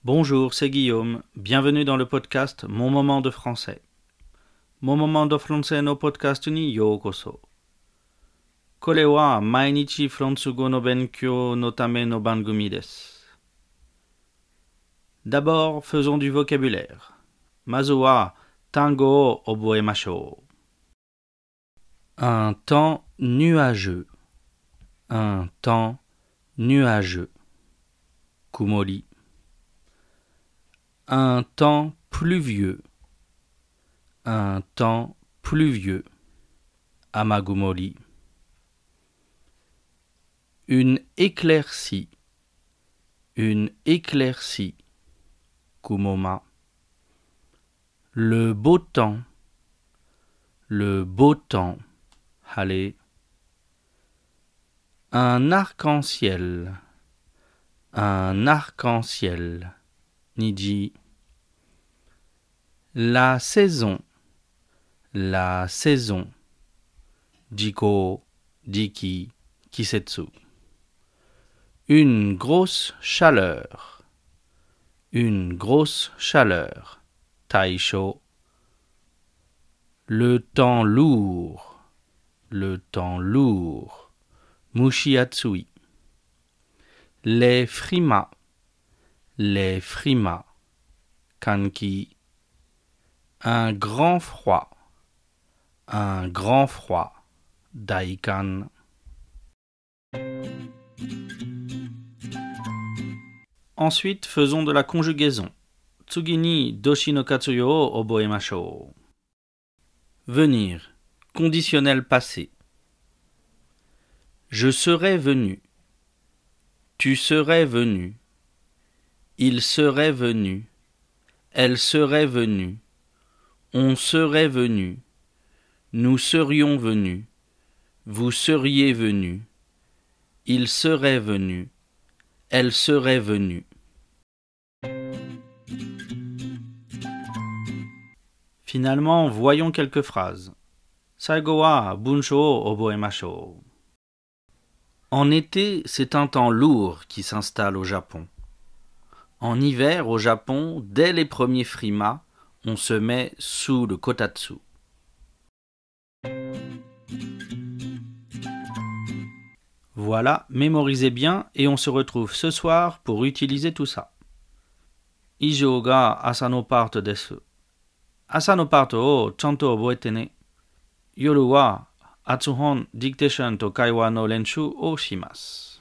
Bonjour, c'est Guillaume. Bienvenue dans le podcast Mon moment de français. Mon moment de français no podcast ni yokoso. Kore wa mainichi fransugo no benkyou no tame no bangumi desu. D'abord, faisons du vocabulaire. Mazu wa tango o oboemashou. Un temps nuageux. Un temps nuageux. Kumori. Un temps pluvieux. Un temps pluvieux. Amagumori. Une éclaircie. Une éclaircie. Kumoma. Le beau temps. Le beau temps. Hale. Un arc-en-ciel. Un arc-en-ciel. Niji. La saison. La saison. Jiko, Jiki, Kisetsu. Une grosse chaleur. Une grosse chaleur. Taisho. Le temps lourd. Le temps lourd. Mushiatsui. Les frimas. Les frimas. Kanki. Un grand froid. Un grand froid. Daikan. Ensuite, faisons de la conjugaison. Tsugi ni doshi no katsuyo o oboemashou. Venir. Conditionnel passé. Je serais venu. Tu serais venu. Il serait venu. Elle serait venue. On serait venu. Nous serions venus. Vous seriez venus. Il serait venu. Elle serait venue. Finalement, voyons quelques phrases. Saigo wa bunsho o oboemashou. En été, c'est un temps lourd qui s'installe au Japon. En hiver, au Japon, dès les premiers frimas, on se met sous le kotatsu. Voilà, mémorisez bien et on se retrouve ce soir pour utiliser tout ça. Ijou ga asa no part desu. Asa no part o chanto oboete ne. Yoru wa atsuhon dictation to kaiwa no lenshu o shimasu.